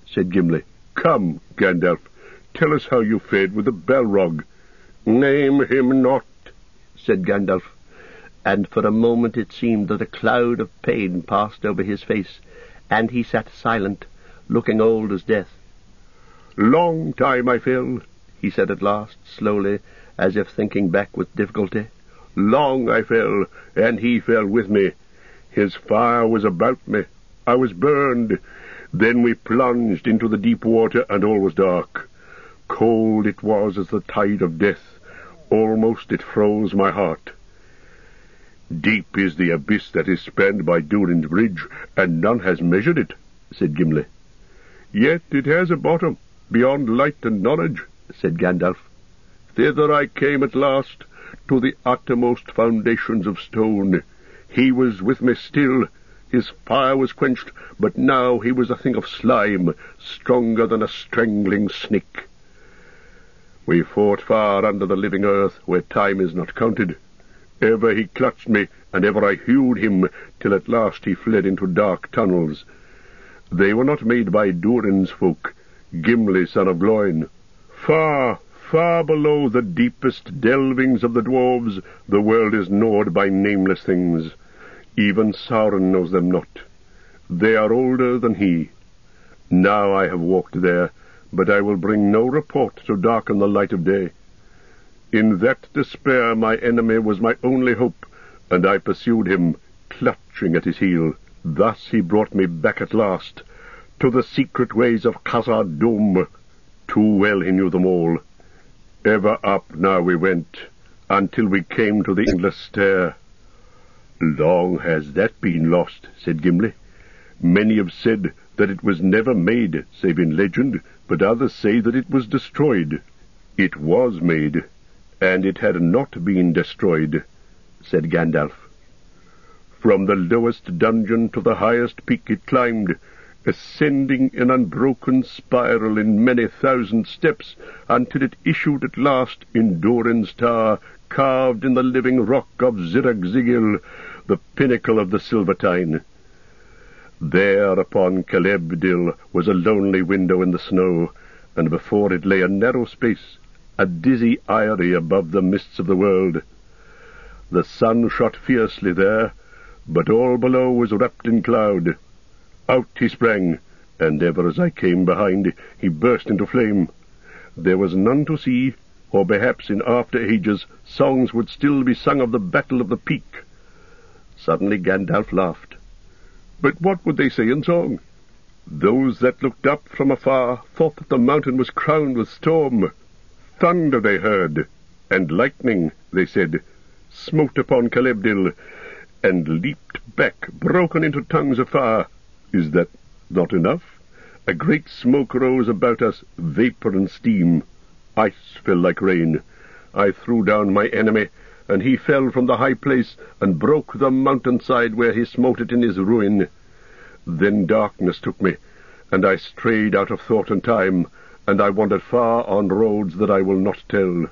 said Gimli. "Come, Gandalf, tell us how you fared with the Balrog." "Name him not," said Gandalf, and for a moment it seemed that a cloud of pain passed over his face, and he sat silent, looking old as death. "Long time I fell," he said at last, slowly, as if thinking back with difficulty. "Long I fell, and he fell with me. His fire was about me. I was burned. Then we plunged into the deep water, and all was dark. Cold it was as the tide of death. Almost it froze my heart. Deep is the abyss that is spanned by Durin's bridge, and none has measured it," said Gimli. "Yet it has a bottom, beyond light and knowledge," said Gandalf. "Thither I came at last, to the uttermost foundations of stone. He was with me still. His fire was quenched, but now he was a thing of slime, stronger than a strangling snake. We fought far under the living earth, where time is not counted. Ever he clutched me, and ever I hewed him, till at last he fled into dark tunnels. They were not made by Durin's folk, Gimli, son of Gloin. Far, far below the deepest delvings of the dwarves, the world is gnawed by nameless things. Even Sauron knows them not. They are older than he. Now I have walked there, but I will bring no report to darken the light of day. In that despair my enemy was my only hope, and I pursued him, clutching at his heel. Thus he brought me back at last, to the secret ways of Khazad-dûm. Too well he knew them all. Ever up now we went, until we came to the endless stair." "Long has that been lost," said Gimli. "Many have said that it was never made, save in legend, but others say that it was destroyed." "It was made, and it had not been destroyed," said Gandalf. "From the lowest dungeon to the highest peak it climbed, ascending in unbroken spiral in many thousand steps, until it issued at last in Durin's tower, carved in the living rock of Zirag-Zigil, the pinnacle of the Silvertine. There upon Celebdil was a lonely window in the snow, and before it lay a narrow space, a dizzy eyrie above the mists of the world. The sun shot fiercely there, but all below was wrapped in cloud. Out he sprang, and ever as I came behind, he burst into flame. There was none to see, or perhaps in after ages songs would still be sung of the battle of the peak." Suddenly Gandalf laughed. "But what would they say in song? Those that looked up from afar thought that the mountain was crowned with storm. Thunder they heard, and lightning, they said, smote upon Celebdil, and leaped back, broken into tongues of fire. Is that not enough? A great smoke rose about us, vapour and steam. Ice fell like rain. I threw down my enemy, and he fell from the high place, and broke the mountainside where he smote it in his ruin. Then darkness took me, and I strayed out of thought and time, and I wandered far on roads that I will not tell.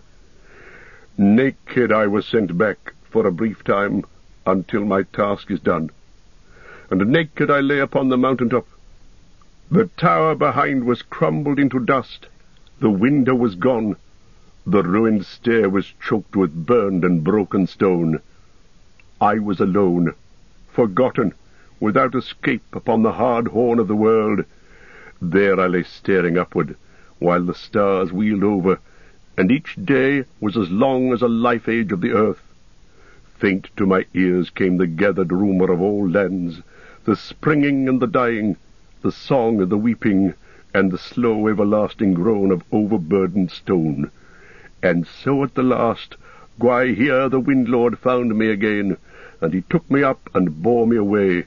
Naked I was sent back for a brief time, until my task is done. And naked I lay upon the mountain top. The tower behind was crumbled into dust. The window was gone. The ruined stair was choked with burned and broken stone. I was alone, forgotten, without escape upon the hard horn of the world. There I lay staring upward, while the stars wheeled over, and each day was as long as a life-age of the earth. Faint to my ears came the gathered rumour of all lands, the springing and the dying, the song and the weeping, and the slow everlasting groan of overburdened stone. And so at the last, Gwaihir the Wind-Lord found me again, and he took me up and bore me away.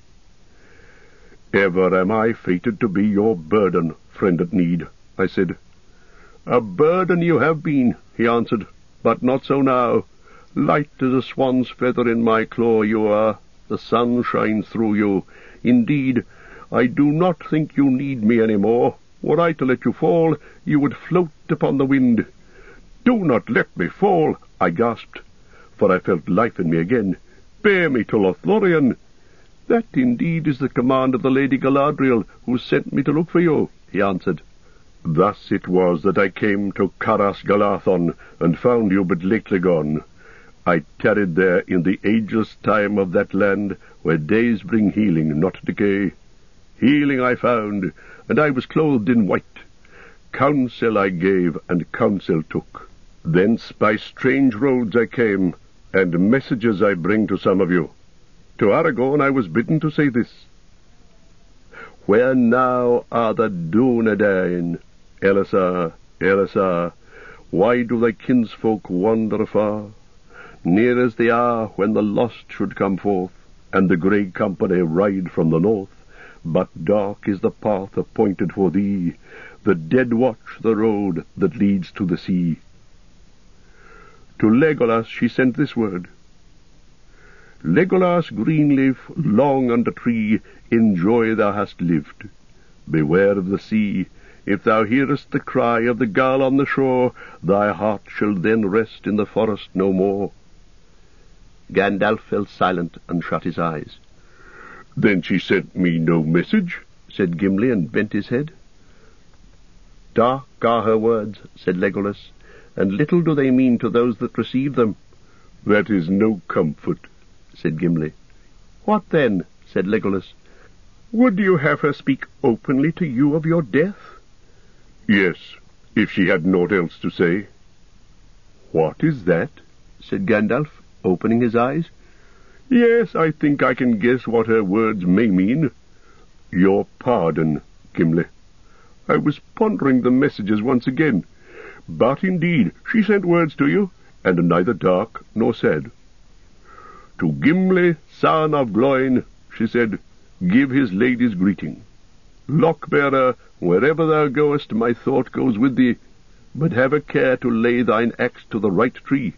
Ever am I fated to be your burden, friend at need, I said. A burden you have been, he answered, but not so now. Light as a swan's feather in my claw you are. The sun shines through you. Indeed, I do not think you need me any more. Were I to let you fall, you would float upon the wind. Do not let me fall, I gasped, for I felt life in me again. Bear me to Lothlorien. That indeed is the command of the Lady Galadriel, who sent me to look for you. he answered. "Thus it was that I came to Caras Galadhon, and found you but lately gone. I tarried there in the ageless time of that land, where days bring healing, not decay. Healing I found, and I was clothed in white. Counsel I gave, and counsel took. Thence by strange roads I came, and messages I bring to some of you. To Aragorn I was bidden to say this. Where now are the Dúnedain? Elessar, Elessar, why do thy kinsfolk wander afar? Near is the hour when the lost should come forth, and the grey company ride from the north. But dark is the path appointed for thee, the dead watch the road that leads to the sea." To Legolas she sent this word: "Legolas Greenleaf, long under tree, in joy thou hast lived. Beware of the sea. If thou hearest the cry of the gull on the shore, thy heart shall then rest in the forest no more." Gandalf fell silent and shut his eyes. "Then she sent me no message?" said Gimli, and bent his head. "Dark are her words," said Legolas, "and little do they mean to those that receive them." "That is no comfort," said Gimli. "What then?" said Legolas. "Would you have her speak openly to you of your death?" "Yes, if she had naught else to say." "What is that?" said Gandalf, opening his eyes. "Yes, I think I can guess what her words may mean. Your pardon, Gimli. I was pondering the messages once again. But indeed she sent words to you, and neither dark nor sad. 'To Gimli, son of Gloin,' she said, 'give his lady's greeting. Lockbearer, wherever thou goest, my thought goes with thee, but have a care to lay thine axe to the right tree.'"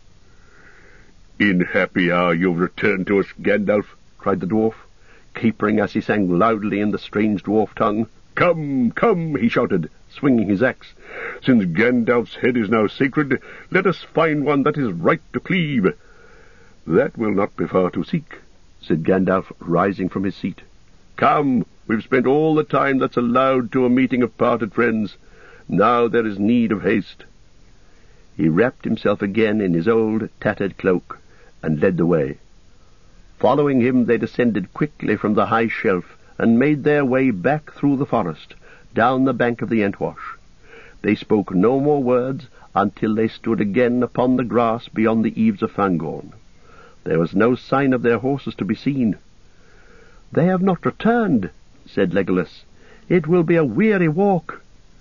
"In happy hour you've returned to us, Gandalf," cried the dwarf, capering as he sang loudly in the strange dwarf tongue. "Come, come," he shouted, swinging his axe. "Since Gandalf's head is now sacred, let us find one that is right to cleave." "That will not be far to seek," said Gandalf, rising from his seat. "Come, we've spent all the time that's allowed to a meeting of parted friends. Now there is need of haste." He wrapped himself again in his old tattered cloak, and led the way. Following him, they descended quickly from the high shelf, and made their way back through the forest, down the bank of the Entwash. They spoke no more words until they stood again upon the grass beyond the eaves of Fangorn. There was no sign of their horses to be seen. "They have not returned," said Legolas. "It will be a weary walk."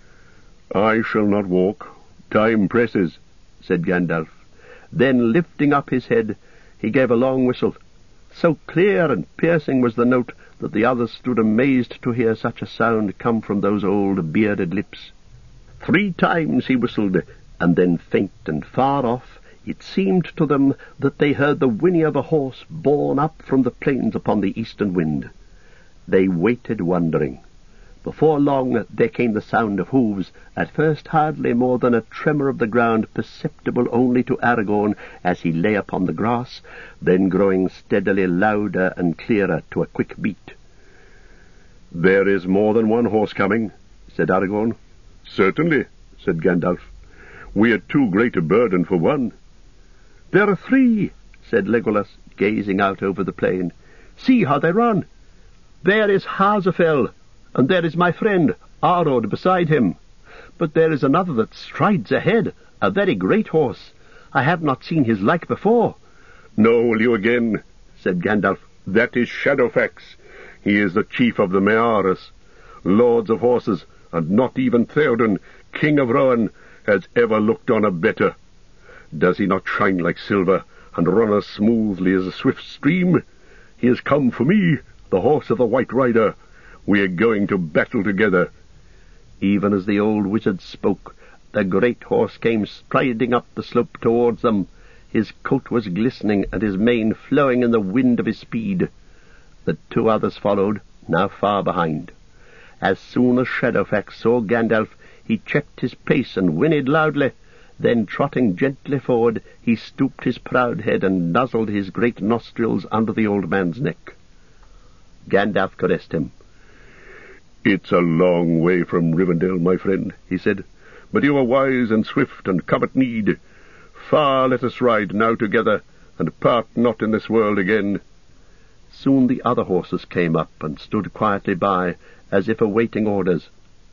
"I shall not walk. Time presses," said Gandalf. Then, lifting up his head, he gave a long whistle. So clear and piercing was the note that the others stood amazed to hear such a sound come from those old bearded lips. 3 times he whistled, and then, faint and far off, it seemed to them that they heard the whinny of a horse borne up from the plains upon the eastern wind. They waited wondering. Before long there came the sound of hoofs, at first hardly more than a tremor of the ground perceptible only to Aragorn as he lay upon the grass, then growing steadily louder and clearer to a quick beat. "There is more than one horse coming," said Aragorn. "Certainly," said Gandalf. "We are too great a burden for one." "There are 3, said Legolas, gazing out over the plain. "See how they run! There is Hazafel, and there is my friend Arod beside him. But there is another that strides ahead, a very great horse. I have not seen his like before." "No, will you again?" said Gandalf. "That is Shadowfax. He is the chief of the Mearas, lords of horses, and not even Theoden, king of Rohan, has ever looked on a better. Does he not shine like silver, and run as smoothly as a swift stream? He has come for me, the horse of the White Rider. We are going to battle together." Even as the old wizard spoke, the great horse came striding up the slope towards them. His coat was glistening, and his mane flowing in the wind of his speed. The 2 others followed, now far behind. As soon as Shadowfax saw Gandalf, he checked his pace and whinnied loudly. Then, trotting gently forward, he stooped his proud head and nuzzled his great nostrils under the old man's neck. Gandalf caressed him. "It's a long way from Rivendell, my friend," he said, "but you are wise and swift and come at need. Far let us ride now together, and part not in this world again." Soon the other horses came up and stood quietly by, as if awaiting orders.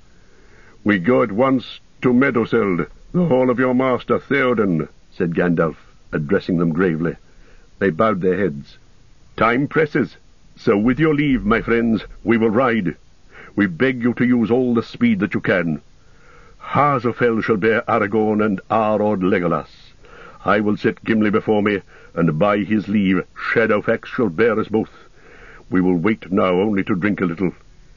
"We go at once to Meduseld, the hall of your master Theoden," said Gandalf, addressing them gravely. They bowed their heads. "Time presses, so with your leave, my friends, we will ride. We beg you to use all the speed that you can. Hazofel shall bear Aragorn and Arod Legolas. I will set Gimli before me, and by his leave Shadowfax shall bear us both. We will wait now only to drink a little."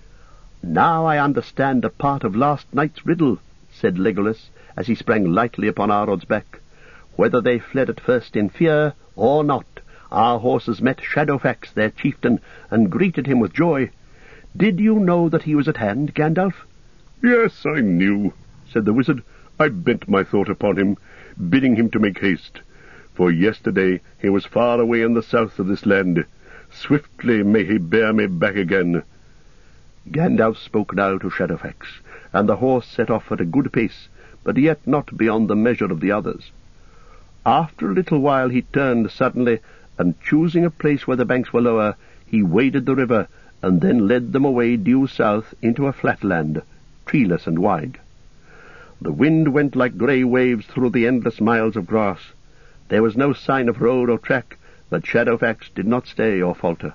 "Now I understand a part of last night's riddle," said Legolas, as he sprang lightly upon Arod's back. "Whether they fled at first in fear or not, our horses met Shadowfax, their chieftain, and greeted him with joy. Did you know that he was at hand, Gandalf?" "Yes, I knew," said the wizard. "I bent my thought upon him, bidding him to make haste. For yesterday he was far away in the south of this land. Swiftly may he bear me back again." Gandalf spoke now to Shadowfax, and the horse set off at a good pace, but yet not beyond the measure of the others. After a little while he turned suddenly, and choosing a place where the banks were lower, he waded the river, and then led them away due south into a flat land, treeless and wide. The wind went like grey waves through the endless miles of grass. There was no sign of road or track, but Shadowfax did not stay or falter.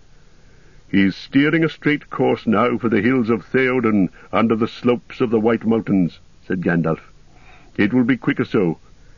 "He's steering a straight course now for the hills of Theoden under the slopes of the White Mountains," said Gandalf. "It will be quicker so.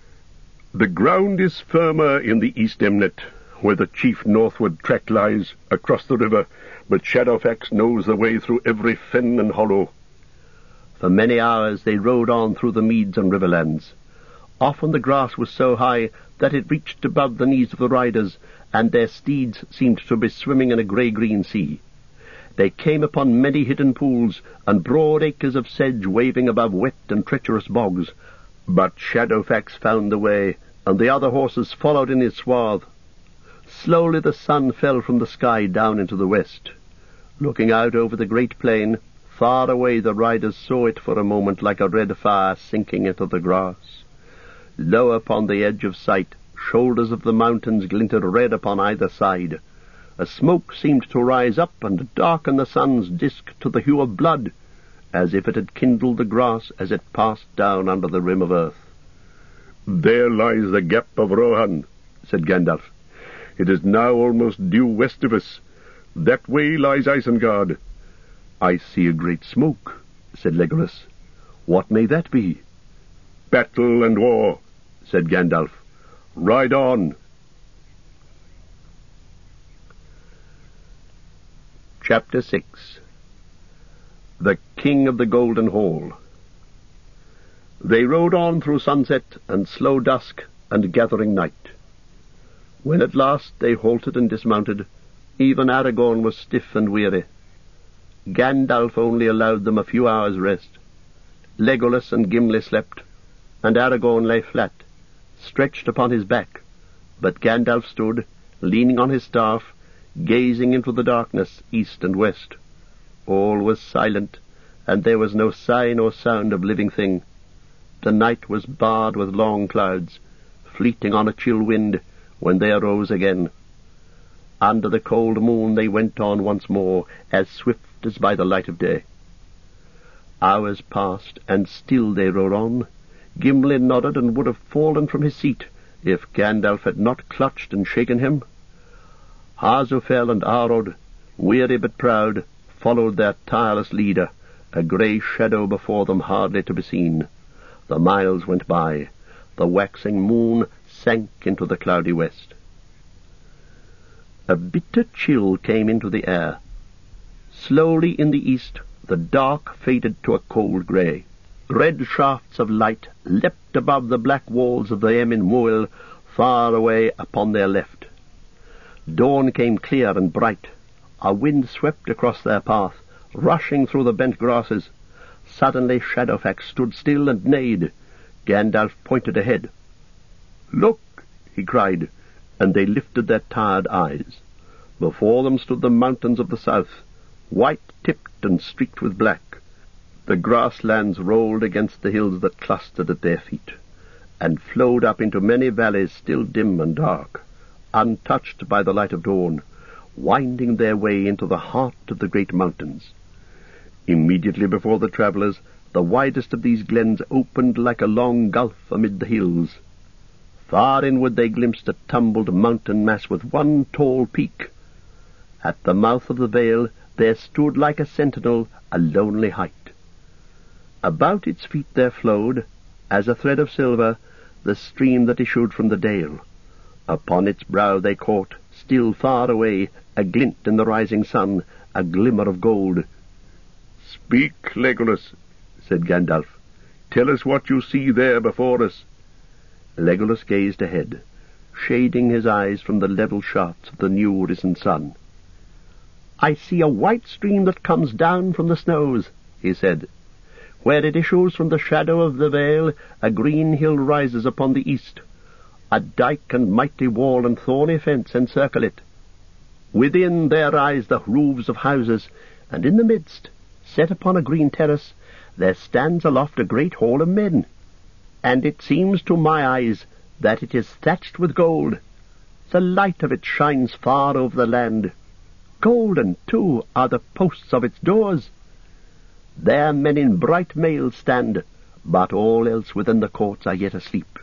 The ground is firmer in the East Emnet, where the chief northward track lies, across the river, but Shadowfax knows the way through every fen and hollow." For many hours they rode on through the meads and riverlands. Often the grass was so high that it reached above the knees of the riders, and their steeds seemed to be swimming in a grey-green sea. They came upon many hidden pools, and broad acres of sedge waving above wet and treacherous bogs. But Shadowfax found the way, and the other horses followed in his swath. Slowly the sun fell from the sky down into the west. Looking out over the great plain, far away the riders saw it for a moment like a red fire sinking into the grass. Low upon the edge of sight, shoulders of the mountains glinted red upon either side. A smoke seemed to rise up and darken the sun's disk to the hue of blood, as if it had kindled the grass as it passed down under the rim of earth. "There lies the Gap of Rohan," said Gandalf. "It is now almost due west of us. That way lies Isengard." "I see a great smoke," said Legolas. "What may that be?" "Battle and war," said Gandalf. "Ride on." Chapter 6. The King of the Golden Hall. They rode on through sunset and slow dusk and gathering night. When at last they halted and dismounted, even Aragorn was stiff and weary. Gandalf only allowed them a few hours' rest. Legolas and Gimli slept, and Aragorn lay flat, stretched upon his back, but Gandalf stood, leaning on his staff, gazing into the darkness east and west. All was silent, and there was no sign or sound of living thing. The night was barred with long clouds, fleeting on a chill wind when they arose again. Under the cold moon they went on once more, as swift as by the light of day. Hours passed, and still they rode on. Gimli nodded and would have fallen from his seat if Gandalf had not clutched and shaken him. Hazofel and Arod, weary but proud, followed their tireless leader, a grey shadow before them hardly to be seen. The miles went by. The waxing moon sank into the cloudy west. A bitter chill came into the air. Slowly in the east the dark faded to a cold grey. Red shafts of light leapt above the black walls of the Emyn Muil far away upon their left. Dawn came clear and bright. A wind swept across their path, rushing through the bent grasses. Suddenly Shadowfax stood still and neighed. Gandalf pointed ahead. "Look!" he cried, and they lifted their tired eyes. Before them stood the mountains of the south, white-tipped and streaked with black. The grasslands rolled against the hills that clustered at their feet, and flowed up into many valleys still dim and dark, untouched by the light of dawn, winding their way into the heart of the great mountains. Immediately before the travellers, the widest of these glens opened like a long gulf amid the hills. Far inward they glimpsed a tumbled mountain mass with one tall peak. At the mouth of the vale there stood like a sentinel a lonely height. About its feet there flowed, as a thread of silver, the stream that issued from the dale. Upon its brow they caught, still far away, a glint in the rising sun, a glimmer of gold. "Speak, Legolas," said Gandalf. "Tell us what you see there before us." Legolas gazed ahead, shading his eyes from the level shafts of the new-risen sun. "I see a white stream that comes down from the snows," he said. "Where it issues from the shadow of the vale, a green hill rises upon the east. A dike and mighty wall and thorny fence encircle it. Within there rise the roofs of houses, and in the midst, set upon a green terrace, there stands aloft a great hall of men. And it seems to my eyes that it is thatched with gold. The light of it shines far over the land. Golden, too, are the posts of its doors. There men in bright mail stand, but all else within the courts are yet asleep."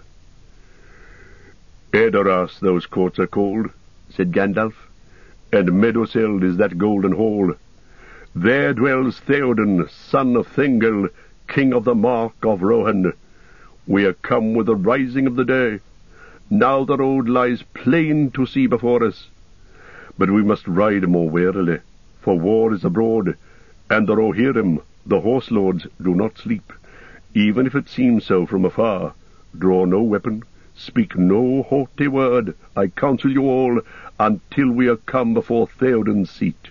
"Edoras those courts are called," said Gandalf, "and Meduseld is that golden hall. There dwells Theoden, son of Thengel, king of the Mark of Rohan. We are come with the rising of the day. Now the road lies plain to see before us. But we must ride more warily, for war is abroad, and the Rohirrim, the horse-lords, do not sleep. Even if it seems so from afar, draw no weapon, speak no haughty word, I counsel you all, until we are come before Theoden's seat."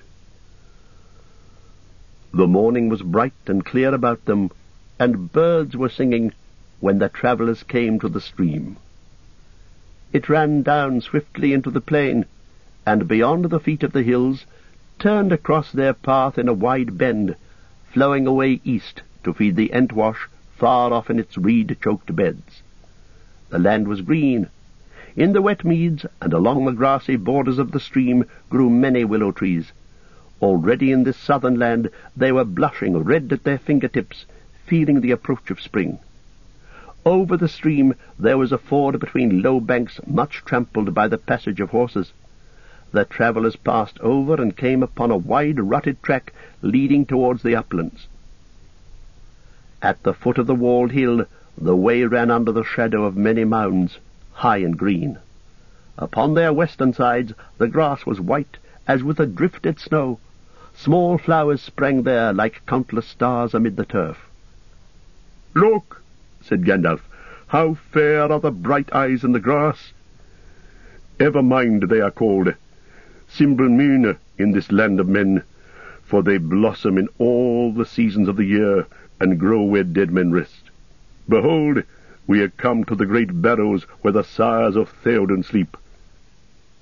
The morning was bright and clear about them, and birds were singing when the travellers came to the stream. It ran down swiftly into the plain, and beyond the feet of the hills, turned across their path in a wide bend, flowing away east to feed the Entwash far off in its reed-choked beds. The land was green. In the wet meads and along the grassy borders of the stream grew many willow trees. Already in this southern land they were blushing red at their fingertips, feeling the approach of spring. Over the stream there was a ford between low banks much trampled by the passage of horses. The travellers passed over and came upon a wide rutted track leading towards the uplands. At the foot of the walled hill the way ran under the shadow of many mounds, high and green. Upon their western sides the grass was white as with a drifted snow. Small flowers sprang there like countless stars amid the turf. "Look," said Gandalf, "how fair are the bright eyes in the grass. Evermind they are called, Simbalmune in this land of men, for they blossom in all the seasons of the year, and grow where dead men rest. Behold, we are come to the great barrows where the sires of Theoden sleep.